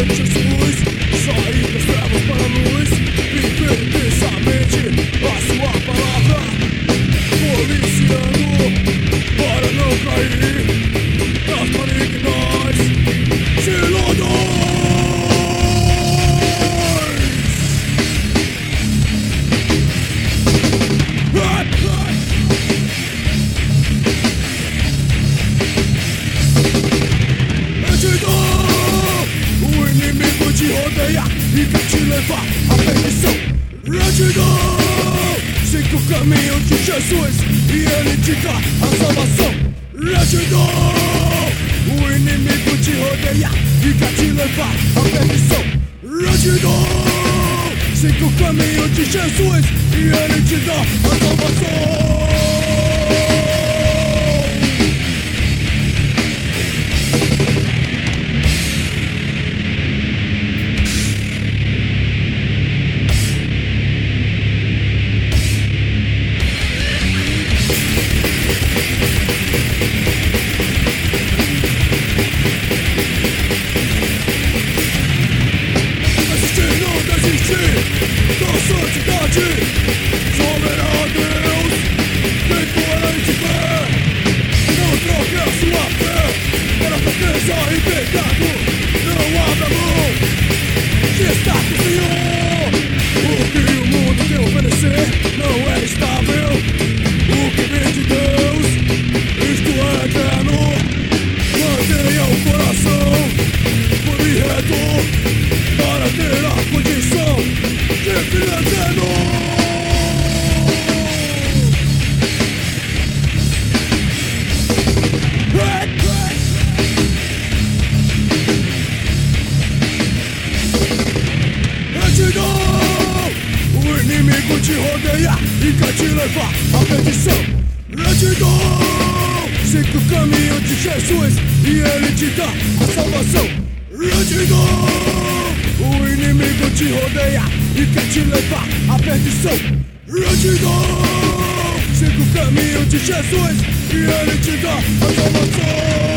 de Jesus, sair das trevas para a luz, viver intensamente a sua palavra, policiando para não cair nas malignas cilindros. O inimigo te rodeia e quer te levar à perdição. Retidão, siga o caminho de Jesus e Ele te dá a salvação. Retidão, o inimigo te rodeia e quer te levar à perdição. Retidão, siga o caminho de Jesus e Ele te dá a salvação. Da santidade, soberano a Deus, tem coragem de fé. Não troque a sua fé para fraqueza e pecado. Não abra mão de estar com o Senhor. O que o mundo tem a oferecer não é estável. O que vem de Deus, isto é eterno. Mantenha o coração por reto para ter a condição de filho eterno. Retidão, o inimigo te rodeia e quer te levar à perdição. Retidão, siga o caminho de Jesus e Ele te dá a salvação. Retidão, o inimigo te rodeia e quer te levar à perdição. Retidão, siga o caminho de Jesus e Ele te dá a salvação.